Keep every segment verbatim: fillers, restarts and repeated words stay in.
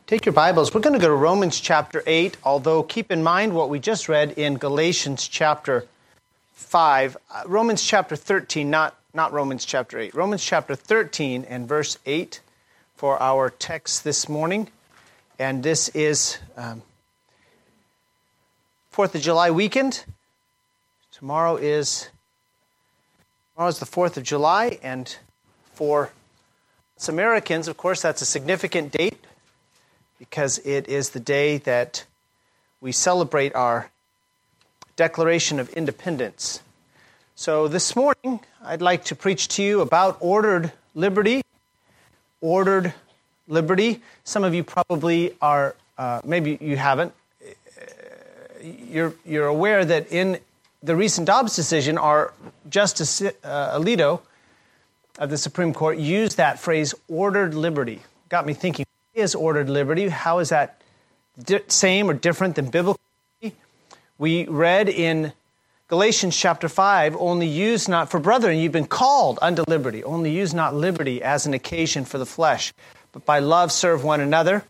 Take your Bibles. We're going to go to Romans chapter eight, although keep in mind what we just read in Galatians chapter five. Uh, Romans chapter thirteen, not, not Romans chapter eight. Romans chapter thirteen and verse eight for our text this morning. And this is um, fourth of July weekend. Tomorrow is, tomorrow is the fourth of July, and for us Americans, of course, that's a significant date, because it is the day that we celebrate our Declaration of Independence. So this morning, I'd like to preach to you about ordered liberty. Ordered liberty. Some of you probably are, uh, maybe you haven't. You're, you're aware that in the recent Dobbs decision, our Justice uh, Alito of the Supreme Court used that phrase, ordered liberty. Got me thinking, is ordered liberty? How is that di- same or different than biblical liberty? We read in Galatians chapter five, only use not for brethren, you've been called unto liberty. Only use not liberty as an occasion for the flesh, but by love serve one another.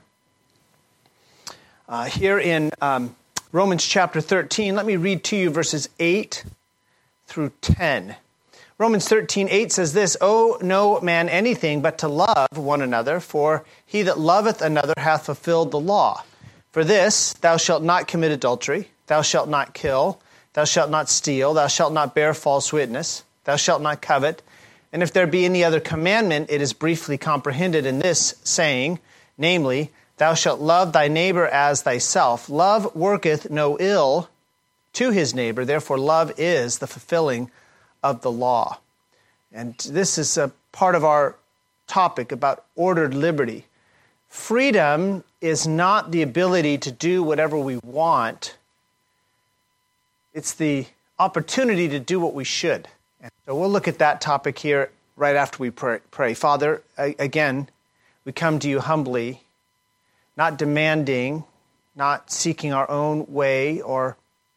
Uh, here in um, Romans chapter thirteen, let me read to you verses eight through ten. Romans thirteen eight says this, owe no man anything but to love one another, for he that loveth another hath fulfilled the law. For this, thou shalt not commit adultery, thou shalt not kill, thou shalt not steal, thou shalt not bear false witness, thou shalt not covet. And if there be any other commandment, it is briefly comprehended in this saying, namely, thou shalt love thy neighbor as thyself. Love worketh no ill to his neighbor, therefore love is the fulfilling of the law. And this is a part of our topic about ordered liberty. Freedom is not the ability to do whatever we want. It's the opportunity to do what we should. And so we'll look at that topic here right after we pray. Father, again, we come to you humbly, not demanding, not seeking our own way or,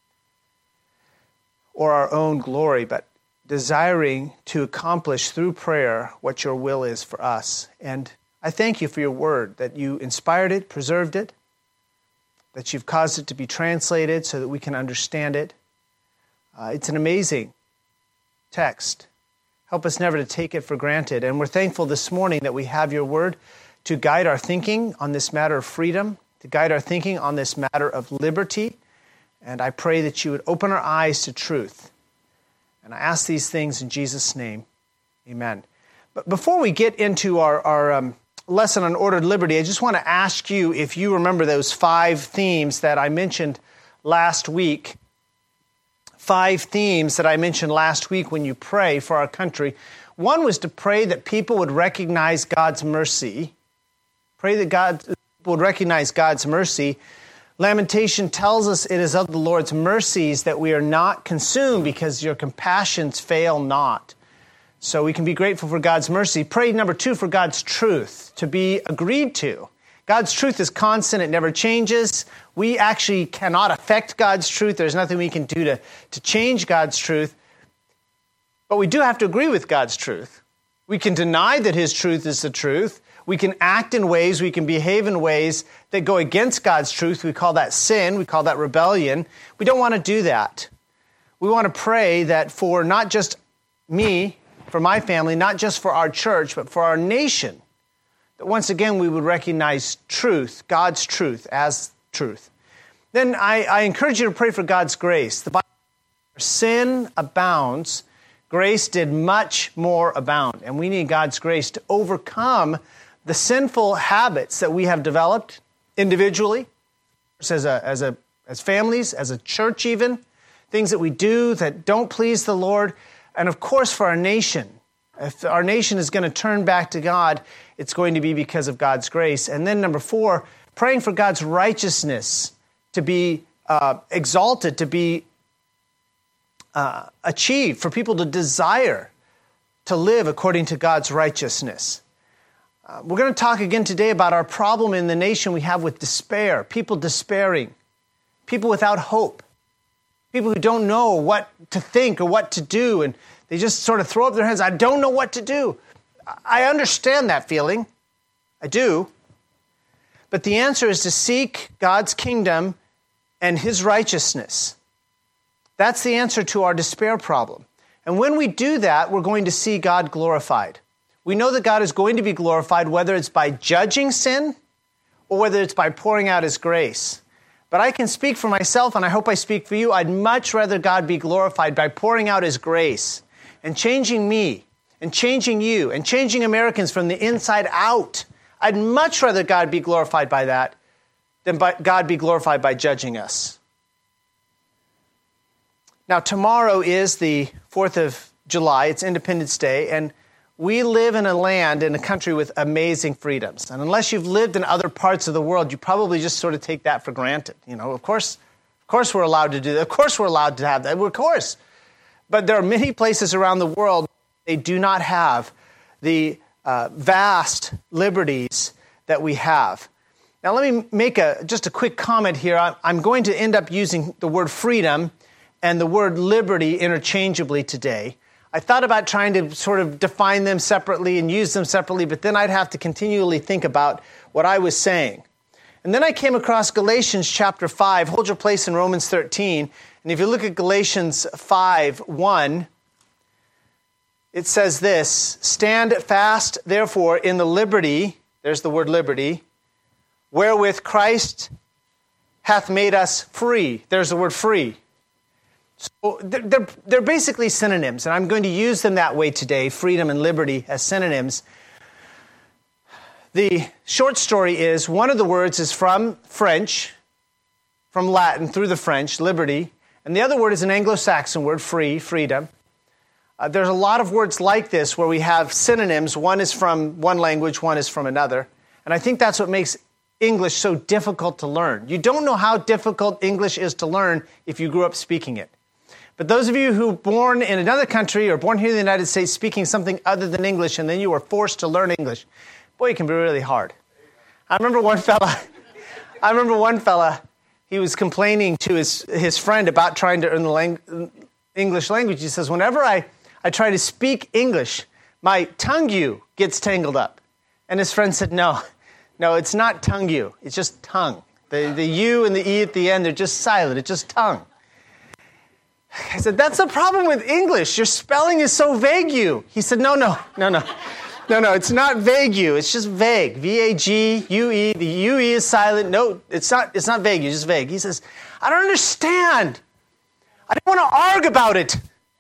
or our own glory, but desiring to accomplish through prayer what your will is for us. And I thank you for your word, that you inspired it, preserved it, that you've caused it to be translated so that we can understand it. Uh, it's an amazing text. Help us never to take it for granted. And we're thankful this morning that we have your word to guide our thinking on this matter of freedom, to guide our thinking on this matter of liberty. And I pray that you would open our eyes to truth. And I ask these things in Jesus' name. Amen. But before we get into our, our um, lesson on ordered liberty, I just want to ask you if you remember those five themes that I mentioned last week. Five themes that I mentioned last week when you pray for our country. One was to pray that people would recognize God's mercy. Pray that God would recognize God's mercy. Lamentation tells us it is of the Lord's mercies that we are not consumed because your compassions fail not. So we can be grateful for God's mercy. Pray, number two, for God's truth to be agreed to. God's truth is constant. It never changes. We actually cannot affect God's truth. There's nothing we can do to, to change God's truth. But we do have to agree with God's truth. We can deny that his truth is the truth. We can act in ways, we can behave in ways that go against God's truth. We call that sin. We call that rebellion. We don't want to do that. We want to pray that for not just me, for my family, not just for our church, but for our nation, that once again we would recognize truth, God's truth as truth. Then I, I encourage you to pray for God's grace. The Bible says, where sin abounds, grace did much more abound. And we need God's grace to overcome the sinful habits that we have developed individually, as a, as a, as families, as a church even, things that we do that don't please the Lord, and of course for our nation. If our nation is going to turn back to God, it's going to be because of God's grace. And then number four, praying for God's righteousness to be uh, exalted, to be uh, achieved, for people to desire to live according to God's righteousness. Uh, we're going to talk again today about our problem in the nation we have with despair, people despairing, people without hope, people who don't know what to think or what to do, and they just sort of throw up their hands. I don't know what to do. I understand that feeling. I do. but the answer is to seek God's kingdom and his righteousness. That's the answer to our despair problem. And when we do that, we're going to see God glorified. We know that God is going to be glorified, whether it's by judging sin or whether it's by pouring out his grace. But I can speak for myself, and I hope I speak for you. I'd much rather God be glorified by pouring out his grace and changing me and changing you and changing Americans from the inside out. I'd much rather God be glorified by that than by God be glorified by judging us. Now, tomorrow is the fourth of July. It's Independence Day, and we live in a land, in a country with amazing freedoms. And unless you've lived in other parts of the world, you probably just sort of take that for granted. You know, of course, of course we're allowed to do that. Of course we're allowed to have that. Of course. But there are many places around the world they do not have the uh, vast liberties that we have. Now, let me make a just a quick comment here. I'm going to end up using the word freedom and the word liberty interchangeably today. I thought about trying to sort of define them separately and use them separately, but then I'd have to continually think about what I was saying. And then I came across Galatians chapter five. Hold your place in Romans thirteen. And if you look at Galatians five one, it says this, "Stand fast, therefore, in the liberty," there's the word liberty, "wherewith Christ hath made us free." There's the word free. So they're, they're basically synonyms, and I'm going to use them that way today, freedom and liberty as synonyms. The short story is, one of the words is from French, from Latin through the French, liberty, and the other word is an Anglo-Saxon word, free, freedom. Uh, there's a lot of words like this where we have synonyms. One is from one language, one is from another. And I think that's what makes English so difficult to learn. You don't know how difficult English is to learn if you grew up speaking it. But those of you who were born in another country or born here in the United States speaking something other than English, and then you were forced to learn English, boy, it can be really hard. I remember one fella, I remember one fella, he was complaining to his, his friend about trying to learn the lang- English language. He says, whenever I, I try to speak English, my tongue-you gets tangled up. And his friend said, no, no, it's not tongue-you, it's just tongue. The, the U and the E at the end, they're just silent, it's just tongue. I said, that's the problem with English. Your spelling is so vague, you. He said, no, no, no, no. No, no, it's not vague, you. It's just vague. V A G U E. The U E is silent. No, it's not It's not vague, it's just vague. He says, I don't understand. I don't want to argue about it.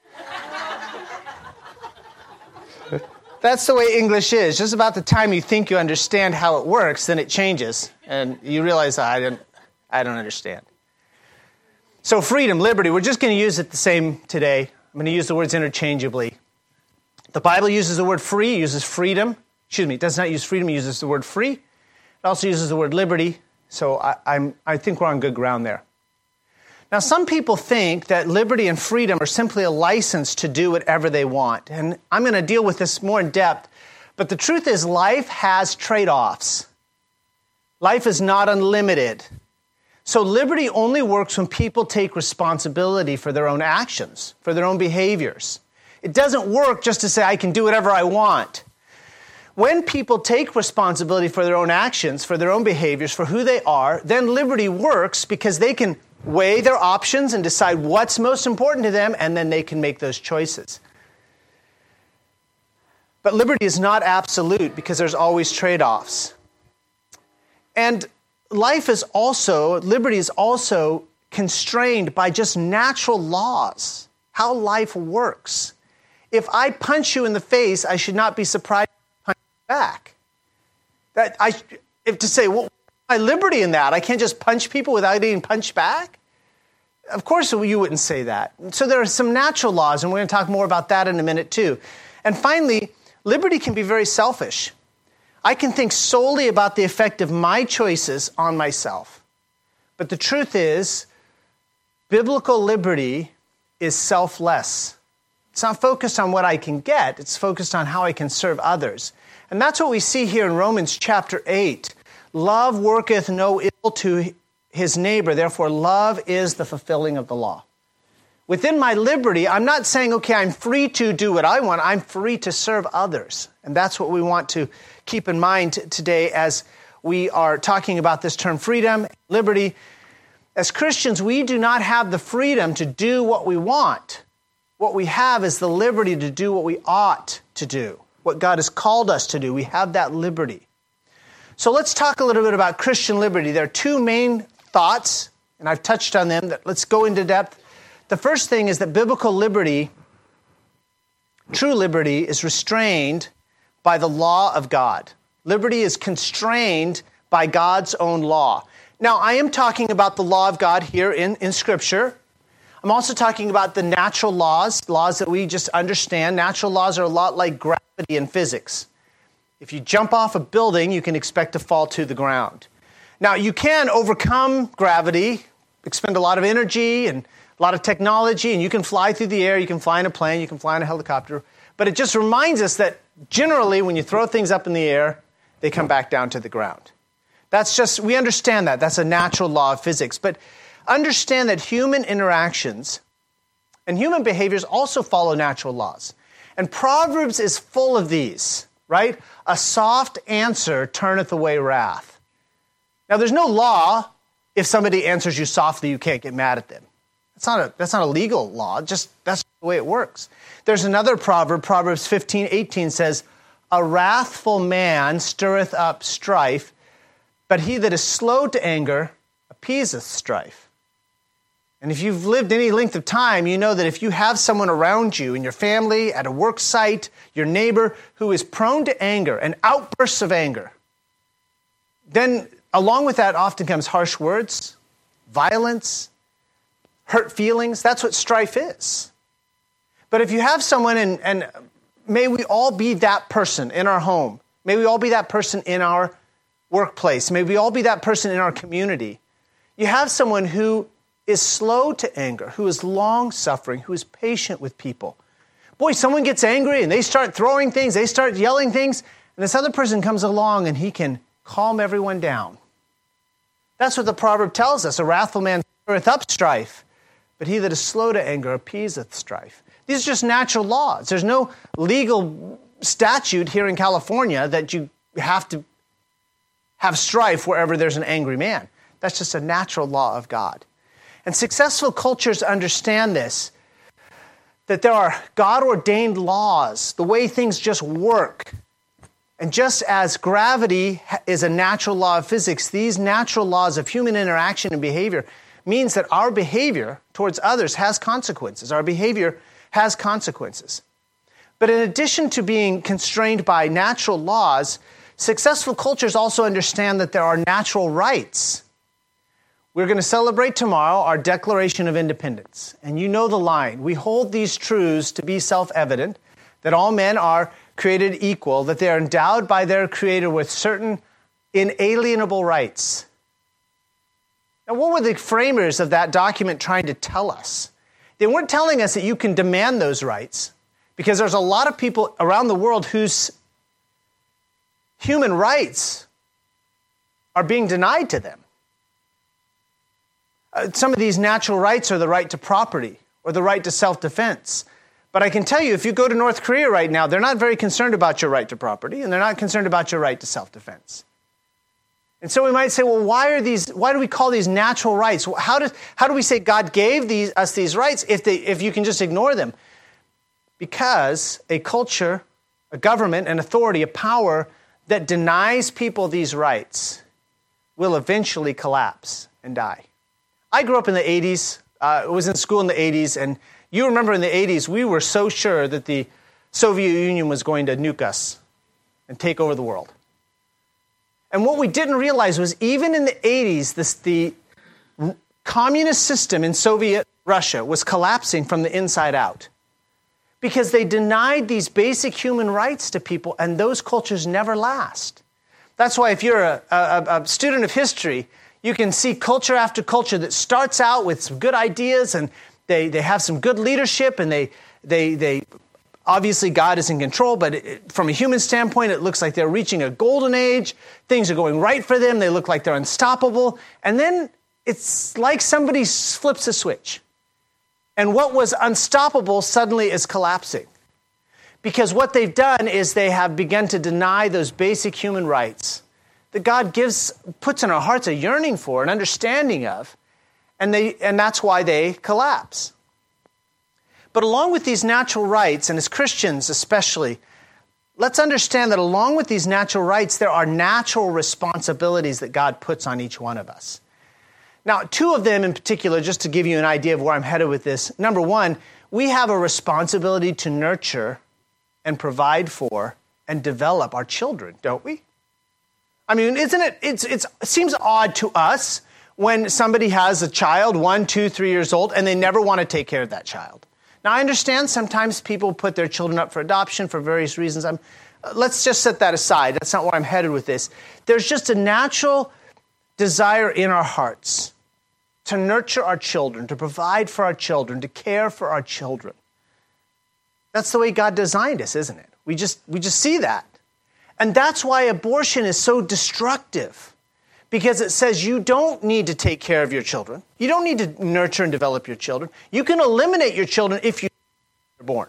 That's the way English is. Just about the time you think you understand how it works, then it changes. And you realize, I don't, I don't understand. So freedom, liberty, we're just going to use it the same today. I'm going to use the words interchangeably. The Bible uses the word free, uses freedom. Excuse me, it does not use freedom, it uses the word free. It also uses the word liberty. So I, I'm, I think we're on good ground there. Now, some people think that liberty and freedom are simply a license to do whatever they want. And I'm going to deal with this more in depth. But the truth is, life has trade-offs. Life is not unlimited. So liberty only works when people take responsibility for their own actions, for their own behaviors. It doesn't work just to say, I can do whatever I want. When people take responsibility for their own actions, for their own behaviors, for who they are, then liberty works because they can weigh their options and decide what's most important to them, and then they can make those choices. But liberty is not absolute because there's always trade-offs. And life is also, liberty is also constrained by just natural laws, how life works. If I punch you in the face, I should not be surprised to punch you back. That I, if to say, well, my liberty in that, I can't just punch people without getting punched back? Of course you wouldn't say that. So there are some natural laws, and we're going to talk more about that in a minute too. And finally, liberty can be very selfish. I can think solely about the effect of my choices on myself. But the truth is, biblical liberty is selfless. It's not focused on what I can get. It's focused on how I can serve others. And that's what we see here in Romans chapter eight. Love worketh no ill to his neighbor. Therefore, love is the fulfilling of the law. Within my liberty, I'm not saying, okay, I'm free to do what I want. I'm free to serve others. And that's what we want to keep in mind today as we are talking about this term freedom, liberty. As Christians, we do not have the freedom to do what we want. What we have is the liberty to do what we ought to do, what God has called us to do. We have that liberty. So let's talk a little bit about Christian liberty. There are two main thoughts, and I've touched on them. That let's go into depth. The first thing is that biblical liberty, true liberty, is restrained by the law of God. Liberty is constrained by God's own law. Now, I am talking about the law of God here in, in Scripture. I'm also talking about the natural laws, laws that we just understand. Natural laws are a lot like gravity in physics. If you jump off a building, you can expect to fall to the ground. Now, you can overcome gravity, expend a lot of energy and a lot of technology, and you can fly through the air, you can fly in a plane, you can fly in a helicopter. But it just reminds us that generally, when you throw things up in the air, they come back down to the ground. That's just, we understand that. That's a natural law of physics. But understand that human interactions and human behaviors also follow natural laws. And Proverbs is full of these, right? A soft answer turneth away wrath. Now, there's no law if somebody answers you softly, you can't get mad at them. That's not a, that's not a legal law. Just that's the way it works. There's another proverb, Proverbs fifteen eighteen says, a wrathful man stirreth up strife, but he that is slow to anger appeaseth strife. And if you've lived any length of time, you know that if you have someone around you, in your family, at a work site, your neighbor, who is prone to anger and outbursts of anger, then along with that often comes harsh words, violence, hurt feelings. That's what strife is. But if you have someone, and, and may we all be that person in our home. May we all be that person in our workplace. May we all be that person in our community. You have someone who is slow to anger, who is long-suffering, who is patient with people. Boy, someone gets angry and they start throwing things, they start yelling things, and this other person comes along and he can calm everyone down. That's what the proverb tells us. A wrathful man stirreth up strife, but he that is slow to anger appeaseth strife. These are just natural laws. There's no legal statute here in California that you have to have strife wherever there's an angry man. That's just a natural law of God. And successful cultures understand this, that there are God-ordained laws, the way things just work. And just as gravity is a natural law of physics, these natural laws of human interaction and behavior means that our behavior towards others has consequences. Our behavior has consequences. But in addition to being constrained by natural laws, successful cultures also understand that there are natural rights. We're going to celebrate tomorrow our Declaration of Independence. And you know the line. We hold these truths to be self-evident, that all men are created equal, that they are endowed by their Creator with certain inalienable rights. Now, what were the framers of that document trying to tell us? They weren't telling us that you can demand those rights, because there's a lot of people around the world whose human rights are being denied to them. Uh, some of these natural rights are the right to property or the right to self-defense. But I can tell you, if you go to North Korea right now, they're not very concerned about your right to property, and they're not concerned about your right to self-defense. And so we might say, well, why are these? Why do we call these natural rights? How does how do we say God gave these us these rights if they if you can just ignore them? Because a culture, a government, an authority, a power that denies people these rights will eventually collapse and die. I grew up in the eighties. I uh, was in school in the eighties, and you remember in the eighties, we were so sure that the Soviet Union was going to nuke us and take over the world. And what we didn't realize was even in the eighties, this, the communist system in Soviet Russia was collapsing from the inside out because they denied these basic human rights to people, and those cultures never last. That's why if you're a, a, a student of history, you can see culture after culture that starts out with some good ideas, and they, they have some good leadership, and they they they obviously God is in control, but it, from a human standpoint, it looks like they're reaching a golden age. Things are going right for them. They look like they're unstoppable. And then it's like somebody flips a switch, and what was unstoppable suddenly is collapsing. Because what they've done is they have begun to deny those basic human rights that God gives, puts in our hearts a yearning for, an understanding of, and they, and that's why they collapse. But along with these natural rights, and as Christians especially, let's understand that along with these natural rights, there are natural responsibilities that God puts on each one of us. Now, two of them in particular, just to give you an idea of where I'm headed with this. Number one, we have a responsibility to nurture and provide for and develop our children, don't we? I mean, isn't it, it's, it's, it seems odd to us when somebody has a child, one, two, three years old, and they never want to take care of that child. Now, I understand sometimes people put their children up for adoption for various reasons. I'm, let's just set that aside. That's not where I'm headed with this. There's just a natural desire in our hearts to nurture our children, to provide for our children, to care for our children. That's the way God designed us, isn't it? We just, we just see that. And that's why abortion is so destructive. Because it says you don't need to take care of your children. You don't need to nurture and develop your children. You can eliminate your children if you're born.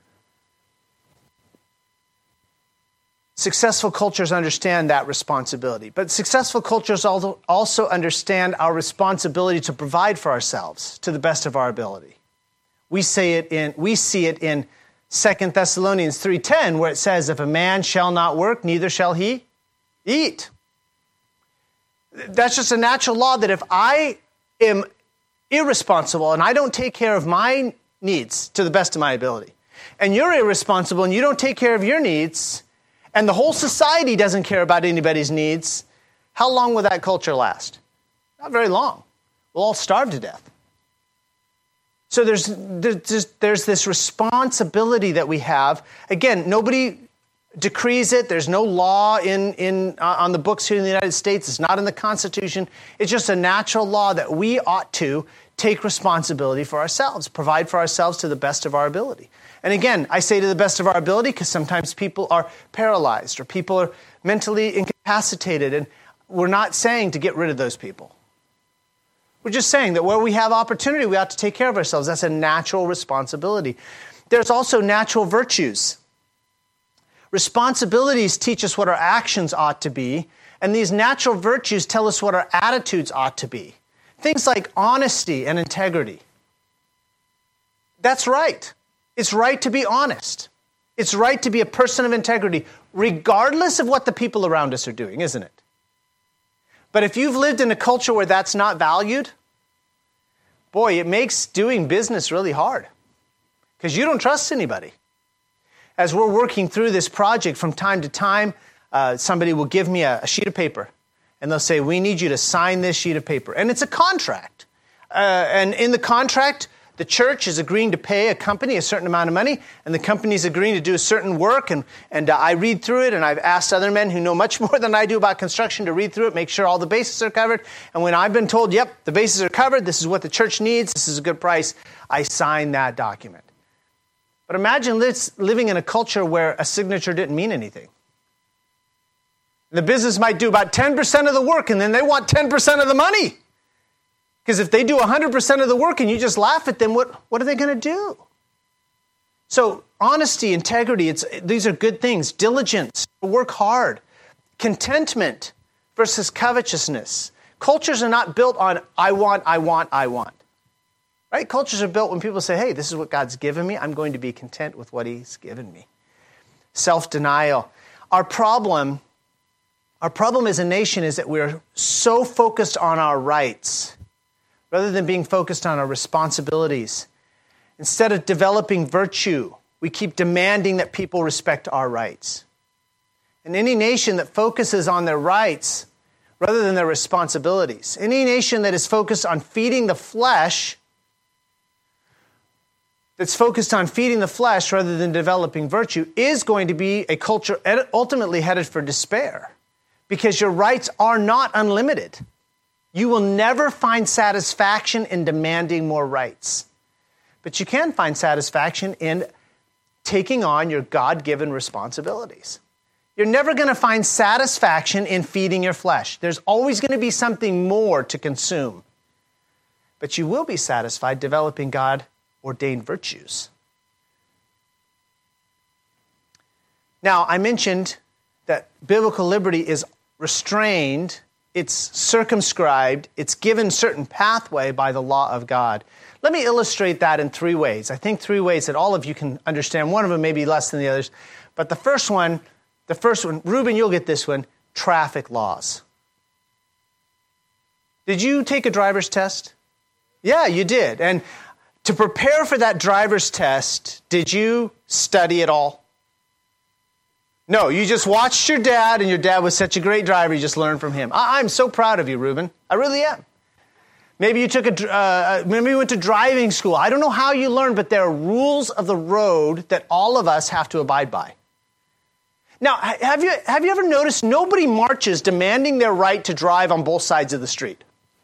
Successful cultures understand that responsibility. But successful cultures also understand our responsibility to provide for ourselves to the best of our ability. We say it in, we see it in Second Thessalonians three ten, where it says, if a man shall not work, neither shall he eat. That's just a natural law that if I am irresponsible and I don't take care of my needs to the best of my ability, and you're irresponsible and you don't take care of your needs, and the whole society doesn't care about anybody's needs, how long will that culture last? Not very long. We'll all starve to death. So there's, there's, there's this responsibility that we have. Again, nobody decrees it. There's no law in, in uh, on the books here in the United States. It's not in the Constitution. It's just a natural law that we ought to take responsibility for ourselves, provide for ourselves to the best of our ability. And again, I say to the best of our ability because sometimes people are paralyzed or people are mentally incapacitated, and we're not saying to get rid of those people. We're just saying that where we have opportunity, we ought to take care of ourselves. That's a natural responsibility. There's also natural virtues. Responsibilities teach us what our actions ought to be, and these natural virtues tell us what our attitudes ought to be. Things like honesty and integrity. That's right. It's right to be honest. It's right to be a person of integrity, regardless of what the people around us are doing, isn't it? But if you've lived in a culture where that's not valued, boy, it makes doing business really hard because you don't trust anybody. As we're working through this project, from time to time, uh, somebody will give me a, a sheet of paper, and they'll say, we need you to sign this sheet of paper. And it's a contract. Uh, and in the contract, the church is agreeing to pay a company a certain amount of money, and the company's agreeing to do a certain work. And, and uh, I read through it, and I've asked other men who know much more than I do about construction to read through it, make sure all the bases are covered. And when I've been told, yep, the bases are covered, this is what the church needs, this is a good price, I sign that document. But imagine living in a culture where a signature didn't mean anything. The business might do about ten percent of the work, and then they want ten percent of the money. Because if they do one hundred percent of the work and you just laugh at them, what, what are they going to do? So honesty, integrity, it's, these are good things. Diligence, work hard. Contentment versus covetousness. Cultures are not built on I want, I want, I want. Right? Cultures are built when people say, hey, this is what God's given me. I'm going to be content with what he's given me. Self-denial. Our problem, our problem as a nation is that we're so focused on our rights rather than being focused on our responsibilities. Instead of developing virtue, we keep demanding that people respect our rights. And any nation that focuses on their rights rather than their responsibilities, any nation that is focused on feeding the flesh, that's focused on feeding the flesh rather than developing virtue, is going to be a culture ultimately headed for despair, because your rights are not unlimited. You will never find satisfaction in demanding more rights. But you can find satisfaction in taking on your God-given responsibilities. You're never going to find satisfaction in feeding your flesh. There's always going to be something more to consume. But you will be satisfied developing God-ordained virtues. Now, I mentioned that biblical liberty is restrained, it's circumscribed, it's given certain pathway by the law of God. Let me illustrate that in three ways. I think three ways that all of you can understand. One of them may be less than the others. But the first one, the first one, Reuben, you'll get this one, traffic laws. Did you take a driver's test? Yeah, you did. And to prepare for that driver's test, did you study at all? No, you just watched your dad, and your dad was such a great driver, you just learned from him. I- I'm so proud of you, Reuben. I really am. Maybe you took a, uh, maybe you went to driving school. I don't know how you learned, but there are rules of the road that all of us have to abide by. Now, have you, have you ever noticed nobody marches demanding their right to drive on both sides of the street?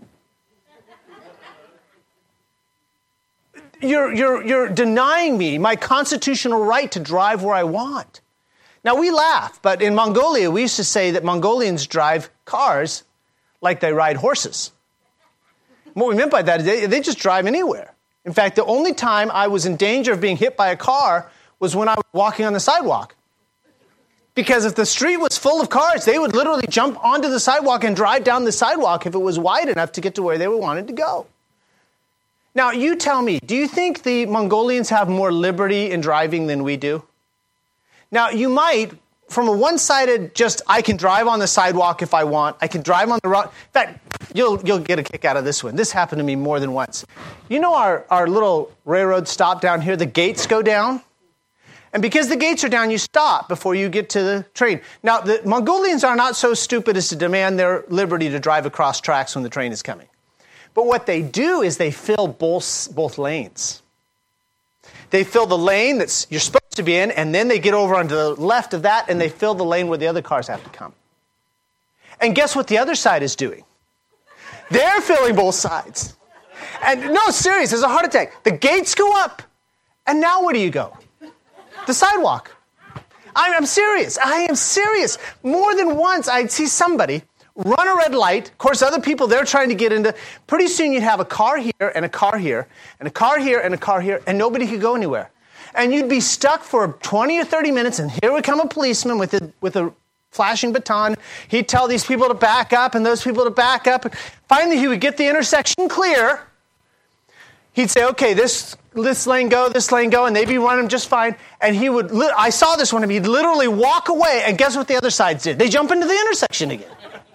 You're, you're, you're denying me my constitutional right to drive where I want. Now, we laugh, but in Mongolia, we used to say that Mongolians drive cars like they ride horses. What we meant by that is they, they just drive anywhere. In fact, the only time I was in danger of being hit by a car was when I was walking on the sidewalk. Because if the street was full of cars, they would literally jump onto the sidewalk and drive down the sidewalk if it was wide enough to get to where they wanted to go. Now, you tell me, do you think the Mongolians have more liberty in driving than we do? Now, you might, from a one-sided, just, I can drive on the sidewalk if I want, I can drive on the road. In fact, you'll, you'll get a kick out of this one. This happened to me more than once. You know our, our little railroad stop down here, the gates go down? And because the gates are down, you stop before you get to the train. Now, the Mongolians are not so stupid as to demand their liberty to drive across tracks when the train is coming. But what they do is they fill both, both lanes. They fill the lane that you're supposed to be in, and then they get over onto the left of that, and they fill the lane where the other cars have to come. And guess what the other side is doing? They're filling both sides. And no, serious, there's a heart attack. The gates go up, and now where do you go? The sidewalk. I'm, I'm serious. I am serious. More than once, I'd see somebody run a red light. Of course, other people, they're trying to get into. Pretty soon you'd have a car here and a car here and a car here and a car here, and nobody could go anywhere. And you'd be stuck for twenty or thirty minutes, and here would come a policeman with a, with a flashing baton. He'd tell these people to back up and those people to back up. Finally, he would get the intersection clear. He'd say, okay, this, this lane go, this lane go, and they'd be running just fine. And he would, li- I saw this one, and he'd literally walk away, and guess what the other sides did? They jump into the intersection again.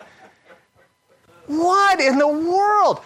What in the world?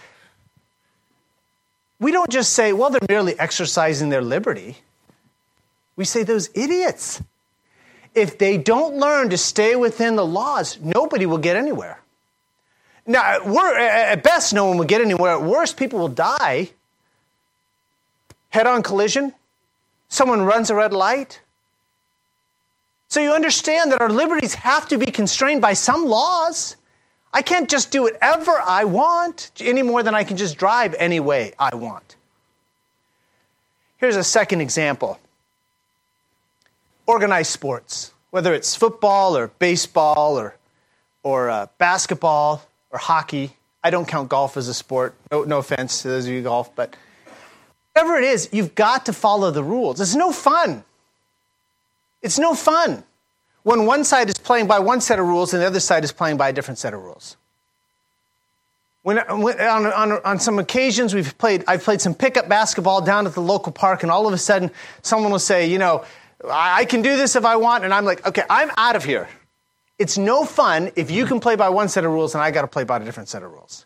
We don't just say, well, they're merely exercising their liberty. We say, those idiots. If they don't learn to stay within the laws, nobody will get anywhere. Now, we're, at best, no one will get anywhere. At worst, people will die. Head-on collision. Someone runs a red light. So you understand that our liberties have to be constrained by some laws. I can't just do whatever I want any more than I can just drive any way I want. Here's a second example. Organized sports, whether it's football or baseball or, or uh, basketball or hockey. I don't count golf as a sport. No, no offense to those of you who golf, but whatever it is, you've got to follow the rules. It's no fun. It's no fun when one side is playing by one set of rules and the other side is playing by a different set of rules. When, when on, on, on some occasions, we've played, I've played some pickup basketball down at the local park, and all of a sudden, someone will say, you know, I, I can do this if I want, and I'm like, okay, I'm out of here. It's no fun if you can play by one set of rules and I got to play by a different set of rules.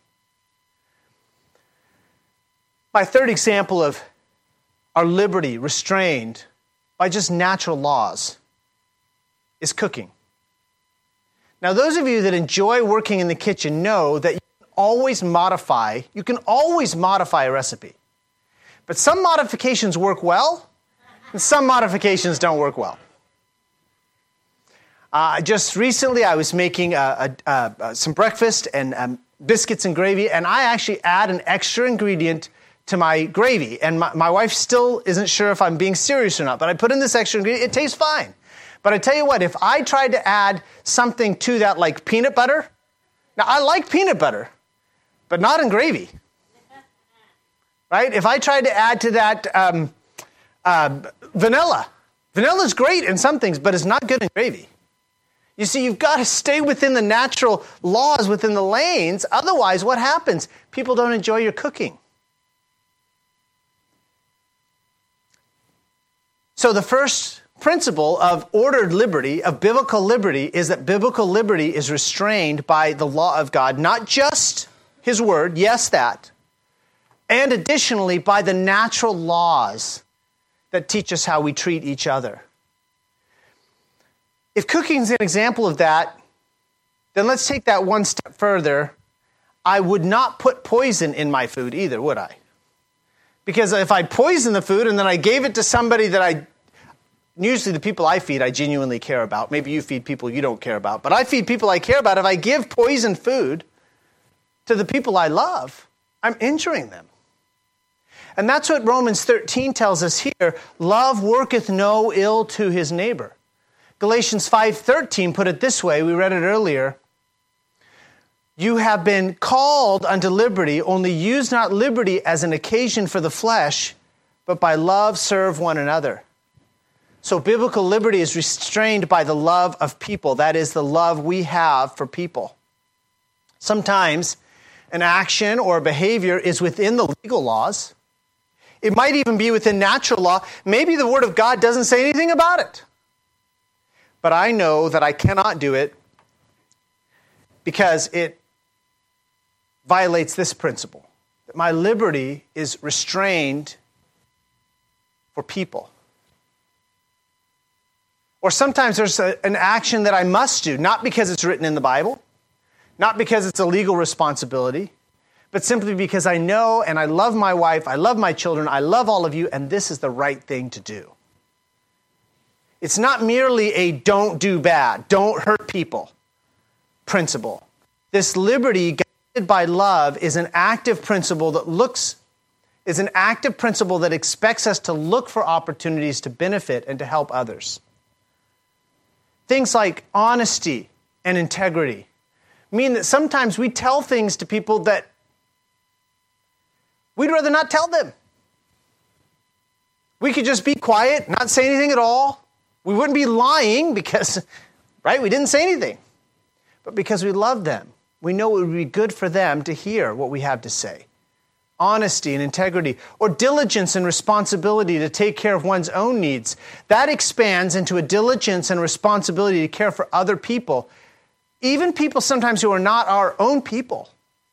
My third example of our liberty restrained by just natural laws is cooking. Now, those of you that enjoy working in the kitchen know that you can always modify, you can always modify a recipe. But some modifications work well, and some modifications don't work well. Uh, just recently, I was making a, a, a, some breakfast and um, biscuits and gravy, and I actually add an extra ingredient to my gravy. And my, my wife still isn't sure if I'm being serious or not, but I put in this extra ingredient. It tastes fine. But I tell you what, if I tried to add something to that like peanut butter, now I like peanut butter, but not in gravy, right? If I tried to add to that um, uh, vanilla, vanilla is great in some things, but it's not good in gravy. You see, you've got to stay within the natural laws, within the lanes. Otherwise, what happens? People don't enjoy your cooking. So the first principle of ordered liberty, of biblical liberty, is that biblical liberty is restrained by the law of God, not just His word, yes, that, and additionally by the natural laws that teach us how we treat each other. If cooking is an example of that, then let's take that one step further. I would not put poison in my food either, would I? Because if I poison the food and then I gave it to somebody that I, usually the people I feed I genuinely care about. Maybe you feed people you don't care about. But I feed people I care about. If I give poisoned food to the people I love, I'm injuring them. And that's what Romans thirteen tells us here. Love worketh no ill to his neighbor. Galatians five thirteen put it this way. We read it earlier. You have been called unto liberty, only use not liberty as an occasion for the flesh, but by love serve one another. So biblical liberty is restrained by the love of people. That is the love we have for people. Sometimes an action or a behavior is within the legal laws. It might even be within natural law. Maybe the Word of God doesn't say anything about it. But I know that I cannot do it because it violates this principle, that my liberty is restrained for people. Or sometimes there's a, an action that I must do, not because it's written in the Bible, not because it's a legal responsibility, but simply because I know and I love my wife, I love my children, I love all of you, and this is the right thing to do. It's not merely a don't do bad, don't hurt people principle. This liberty guided by love is an active principle that looks, is an active principle that expects us to look for opportunities to benefit and to help others. Things like honesty and integrity mean that sometimes we tell things to people that we'd rather not tell them. We could just be quiet, not say anything at all. We wouldn't be lying because, right, we didn't say anything. But because we love them, we know it would be good for them to hear what we have to say. Honesty and integrity, or diligence and responsibility to take care of one's own needs. That expands into a diligence and responsibility to care for other people, even people sometimes who are not our own people.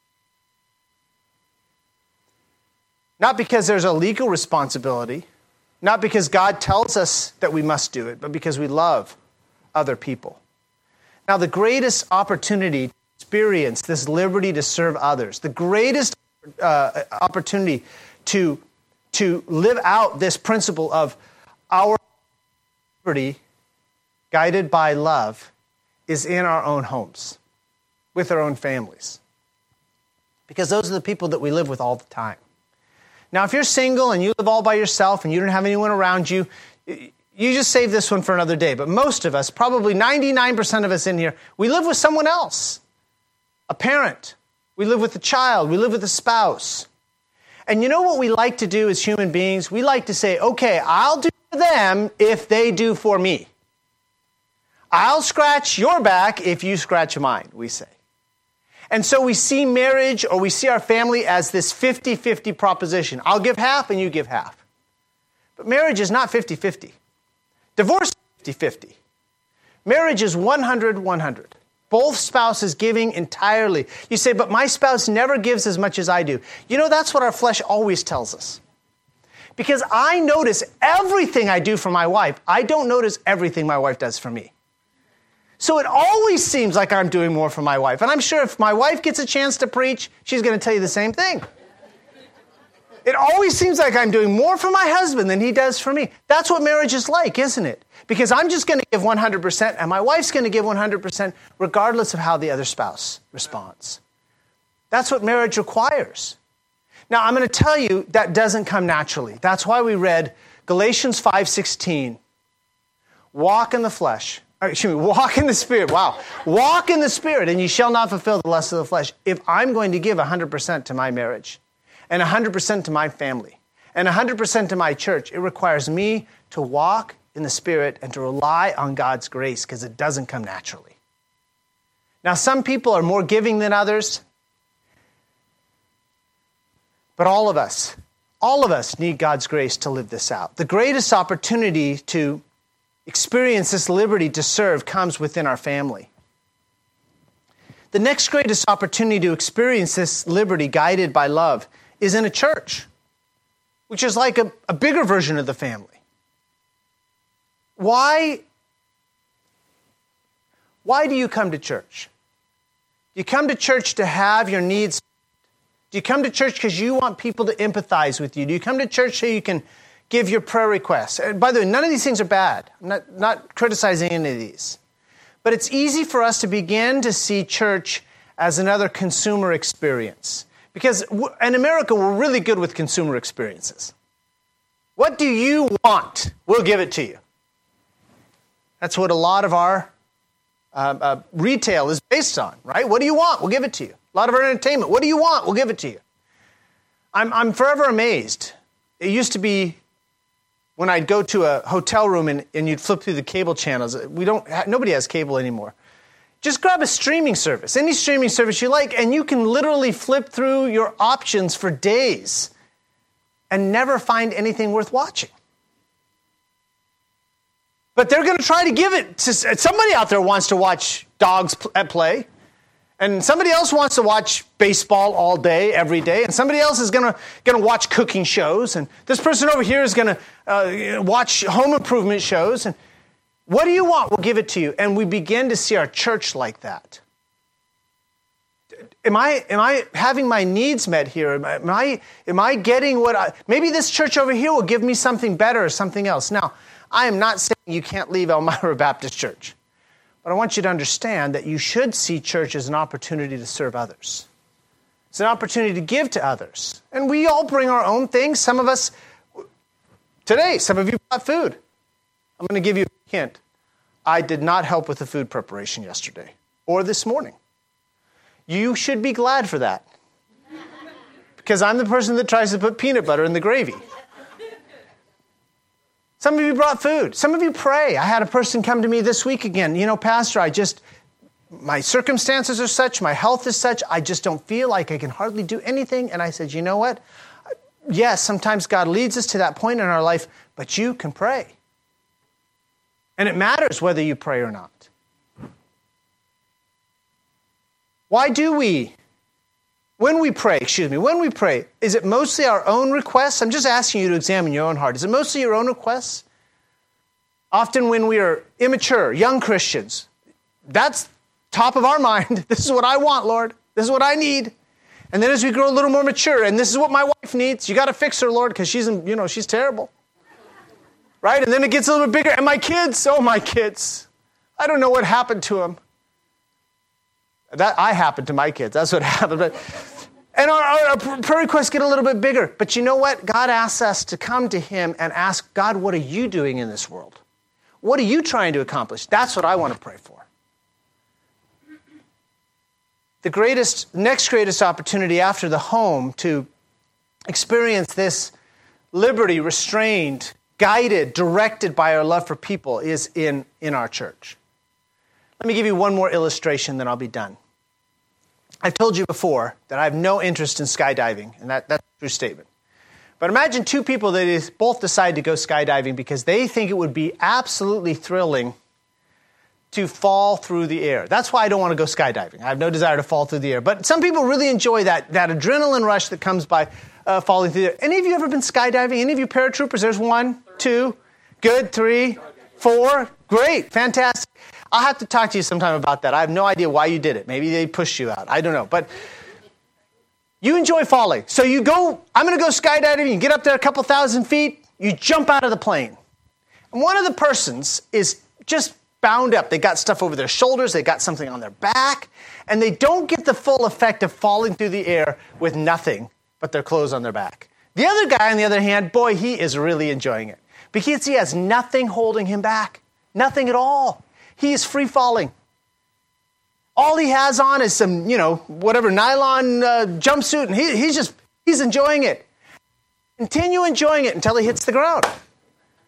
Not because there's a legal responsibility, not because God tells us that we must do it, but because we love other people. Now, the greatest opportunity to experience this liberty to serve others, the greatest uh, opportunity to, to live out this principle of our liberty guided by love is in our own homes, with our own families. Because those are the people that we live with all the time. Now, if you're single and you live all by yourself and you don't have anyone around you, you just save this one for another day. But most of us, probably ninety-nine percent of us in here, we live with someone else. A parent. We live with a child. We live with a spouse. And you know what we like to do as human beings? We like to say, okay, I'll do for them if they do for me. I'll scratch your back if you scratch mine, we say. And so we see marriage or we see our family as this fifty-fifty proposition. I'll give half and you give half. But marriage is not fifty-fifty. Divorce is fifty-fifty. Marriage is one hundred one hundred. Both spouses giving entirely. You say, but my spouse never gives as much as I do. You know, that's what our flesh always tells us. Because I notice everything I do for my wife. I don't notice everything my wife does for me. So it always seems like I'm doing more for my wife. And I'm sure if my wife gets a chance to preach, she's going to tell you the same thing. It always seems like I'm doing more for my husband than he does for me. That's what marriage is like, isn't it? Because I'm just going to give one hundred percent and my wife's going to give one hundred percent regardless of how the other spouse responds. That's what marriage requires. Now, I'm going to tell you that doesn't come naturally. That's why we read Galatians five sixteen. Walk in the flesh. Excuse me, walk in the Spirit. Wow. Walk in the Spirit, and you shall not fulfill the lust of the flesh. If I'm going to give one hundred percent to my marriage, and one hundred percent to my family, and one hundred percent to my church, it requires me to walk in the Spirit and to rely on God's grace because it doesn't come naturally. Now, some people are more giving than others, but all of us, all of us need God's grace to live this out. The greatest opportunity to experience this liberty to serve comes within our family. The next greatest opportunity to experience this liberty guided by love is in a church, which is like a, a bigger version of the family. Why, why do you come to church? Do you come to church to have your needs? Do you come to church because you want people to empathize with you? Do you come to church so you can give your prayer requests? And by the way, none of these things are bad. I'm not, not criticizing any of these. But it's easy for us to begin to see church as another consumer experience. Because in America, we're really good with consumer experiences. What do you want? We'll give it to you. That's what a lot of our uh, uh, retail is based on, right? What do you want? We'll give it to you. A lot of our entertainment. What do you want? We'll give it to you. I'm, I'm forever amazed. It used to be when I'd go to a hotel room and, and you'd flip through the cable channels. We don't. Nobody has cable anymore. Just grab a streaming service, any streaming service you like, and you can literally flip through your options for days and never find anything worth watching. But they're going to try to give it to somebody out there wants to watch dogs at play. And somebody else wants to watch baseball all day, every day. And somebody else is going to going to watch cooking shows. And this person over here is going to uh, watch home improvement shows. And what do you want? We'll give it to you. And we begin to see our church like that. Am I am I having my needs met here? Am I am I, am I getting what I... Maybe this church over here will give me something better or something else. Now, I am not saying you can't leave Elmira Baptist Church. But I want you to understand that you should see church as an opportunity to serve others. It's an opportunity to give to others. And we all bring our own things. Some of us, today, some of you brought food. I'm going to give you a hint. I did not help with the food preparation yesterday or this morning. You should be glad for that. Because I'm the person that tries to put peanut butter in the gravy. Some of you brought food. Some of you pray. I had a person come to me this week again. You know, Pastor, I just, my circumstances are such, my health is such, I just don't feel like I can hardly do anything. And I said, you know what? Yes, sometimes God leads us to that point in our life, but you can pray. And it matters whether you pray or not. Why do we? When we pray, excuse me, when we pray, is it mostly our own requests? I'm just asking you to examine your own heart. Is it mostly your own requests? Often when we are immature, young Christians, that's top of our mind. This is what I want, Lord. This is what I need. And then as we grow a little more mature, and this is what my wife needs, you got to fix her, Lord, because she's, you know, she's terrible. Right? And then it gets a little bit bigger. And my kids, oh, my kids, I don't know what happened to them. That I happened to my kids. That's what happened. But, and our, our prayer requests get a little bit bigger. But you know what? God asks us to come to him and ask, God, what are you doing in this world? What are you trying to accomplish? That's what I want to pray for. The greatest, next greatest opportunity after the home to experience this liberty, restrained, guided, directed by our love for people is in, in our church. Let me give you one more illustration, then I'll be done. I've told you before that I have no interest in skydiving, and that, that's a true statement. But imagine two people that both decide to go skydiving because they think it would be absolutely thrilling to fall through the air. That's why I don't want to go skydiving. I have no desire to fall through the air. But some people really enjoy that, that adrenaline rush that comes by uh, falling through the air. Any of you ever been skydiving? Any of you paratroopers? There's one, two, good, three, four. Great, fantastic. I'll have to talk to you sometime about that. I have no idea why you did it. Maybe they pushed you out. I don't know. But you enjoy falling. So you go, I'm going to go skydiving. You get up there a couple thousand feet. You jump out of the plane. And one of the persons is just bound up. They got stuff over their shoulders. They got something on their back. And they don't get the full effect of falling through the air with nothing but their clothes on their back. The other guy, on the other hand, boy, he is really enjoying it. Because he has nothing holding him back. Nothing at all. He is free falling. All he has on is some, you know, whatever nylon uh, jumpsuit, and he, he's just, he's enjoying it. Continue enjoying it until he hits the ground.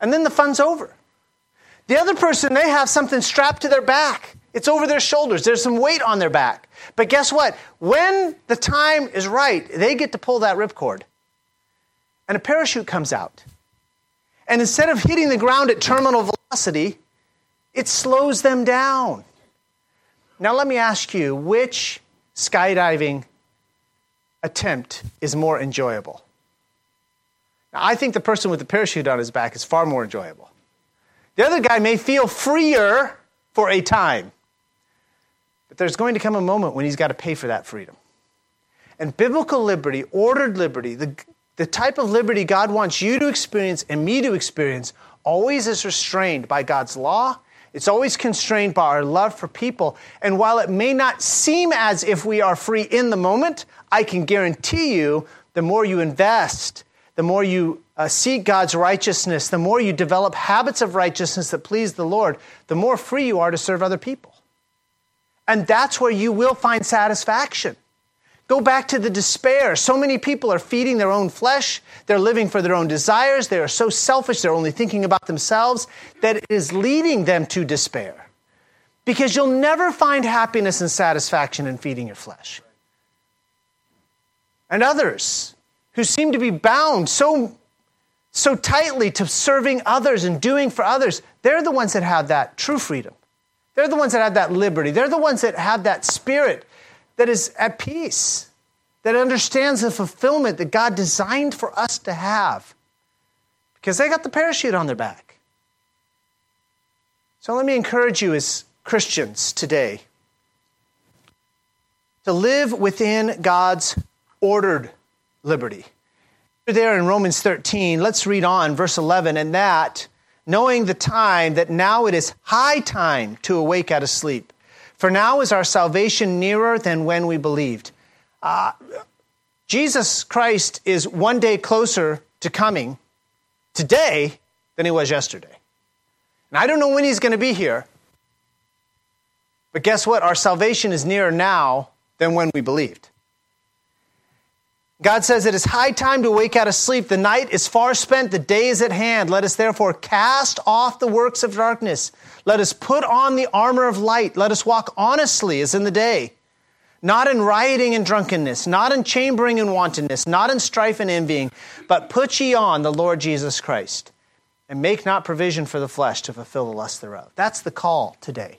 and then the fun's over. The other person, they have something strapped to their back. It's over their shoulders. There's some weight on their back. But guess what? When the time is right, they get to pull that ripcord. And a parachute comes out. And instead of hitting the ground at terminal velocity, it slows them down. Now let me ask you, which skydiving attempt is more enjoyable? Now, I think the person with the parachute on his back is far more enjoyable. The other guy may feel freer for a time, but there's going to come a moment when he's got to pay for that freedom. And biblical liberty, ordered liberty, the, the type of liberty God wants you to experience and me to experience, always is restrained by God's law. It's always constrained by our love for people. And while it may not seem as if we are free in the moment, I can guarantee you the more you invest, the more you uh, seek God's righteousness, the more you develop habits of righteousness that please the Lord, the more free you are to serve other people. And that's where you will find satisfaction. Go back to the despair. So many people are feeding their own flesh. They're living for their own desires. They are so selfish. They're only thinking about themselves that it is leading them to despair. Because you'll never find happiness and satisfaction in feeding your flesh. And others who seem to be bound so, so tightly to serving others and doing for others, they're the ones that have that true freedom. They're the ones that have that liberty. They're the ones that have that spirit that is at peace, that understands the fulfillment that God designed for us to have, because they got the parachute on their back. So let me encourage you as Christians today to live within God's ordered liberty. There in Romans thirteen, let's read on, verse eleven, and that, knowing the time, that now it is high time to awake out of sleep. For now is our salvation nearer than when we believed. Uh, Jesus Christ is one day closer to coming today than he was yesterday. And I don't know when he's going to be here. But guess what? Our salvation is nearer now than when we believed. God says it is high time to wake out of sleep. The night is far spent. The day is at hand. Let us therefore cast off the works of darkness. Let us put on the armor of light. Let us walk honestly as in the day, not in rioting and drunkenness, not in chambering and wantonness, not in strife and envying, but put ye on the Lord Jesus Christ, and make not provision for the flesh to fulfill the lust thereof. That's the call today.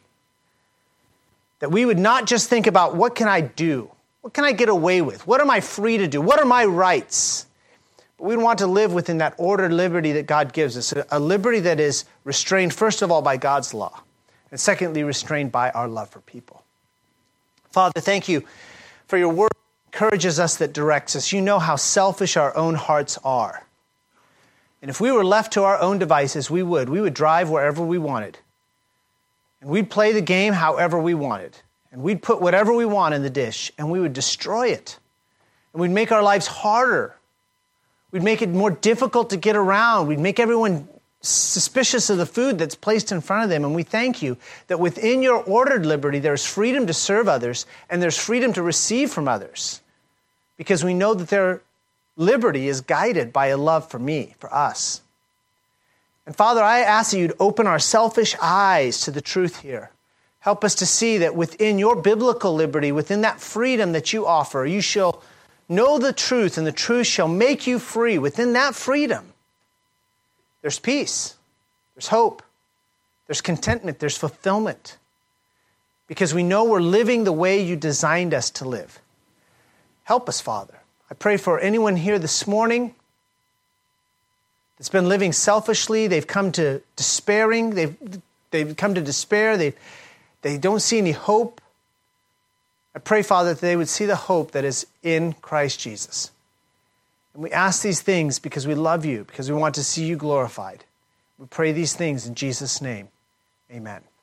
That we would not just think about, what can I do? What can I get away with? What am I free to do? What are my rights? But we want to live within that ordered liberty that God gives us, a liberty that is restrained, first of all, by God's law, and secondly, restrained by our love for people. Father, thank you for your word that encourages us, that directs us. You know how selfish our own hearts are. And if we were left to our own devices, we would. We would drive wherever we wanted. And we'd play the game however we wanted. And we'd put whatever we want in the dish, and we would destroy it. And we'd make our lives harder. We'd make it more difficult to get around. We'd make everyone suspicious of the food that's placed in front of them. And we thank you that within your ordered liberty, there's freedom to serve others, and there's freedom to receive from others. Because we know that their liberty is guided by a love for me, for us. And Father, I ask that you'd open our selfish eyes to the truth here. Help us to see that within your biblical liberty, within that freedom that you offer, you shall know the truth, and the truth shall make you free. Within that freedom, there's peace, there's hope, there's contentment, there's fulfillment. Because we know we're living the way you designed us to live. Help us, Father. I pray for anyone here this morning that's been living selfishly. They've come to despairing. They've, they've come to despair. They've They don't see any hope. I pray, Father, that they would see the hope that is in Christ Jesus. And we ask these things because we love you, because we want to see you glorified. We pray these things in Jesus' name. Amen.